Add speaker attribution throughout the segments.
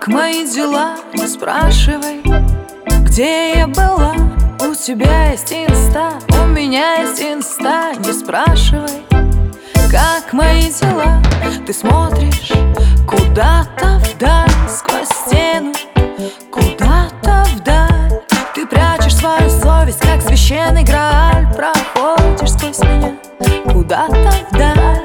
Speaker 1: Как мои дела, не спрашивай, где я была. У тебя есть инста, у меня есть инста. Не спрашивай, как мои дела. Ты смотришь куда-то вдаль, сквозь стену, куда-то вдаль. Ты прячешь свою совесть, как священный Грааль. Проходишь сквозь меня куда-то вдаль.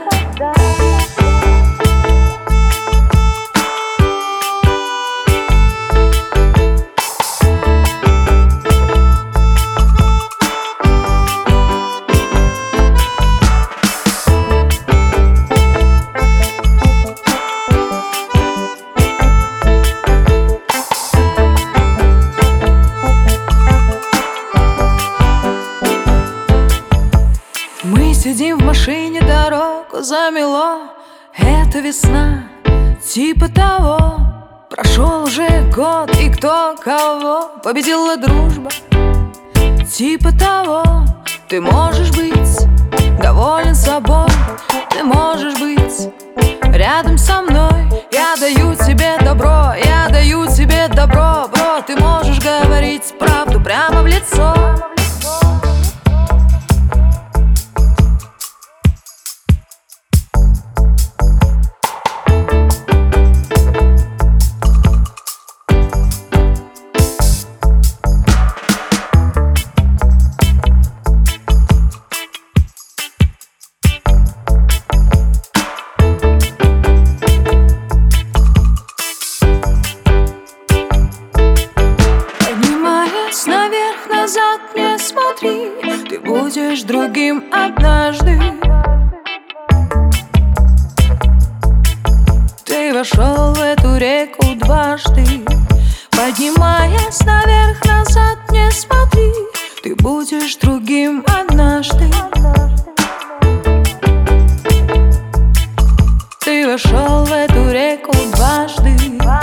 Speaker 1: Мы сидим в машине, дорогу замело. Это весна, типа того. Прошел уже год, и кто кого? Победила дружба, типа того. Ты можешь быть доволен собой, ты можешь быть рядом со мной. Я даю тебе добро, я даю тебе добро, бро. Ты можешь говорить правду прямо в лицо. Наверх, назад не смотри, ты будешь другим однажды. Ты вошел в эту реку дважды. Поднимаясь наверх, назад не смотри, ты будешь другим однажды. Ты вошел в эту реку дважды.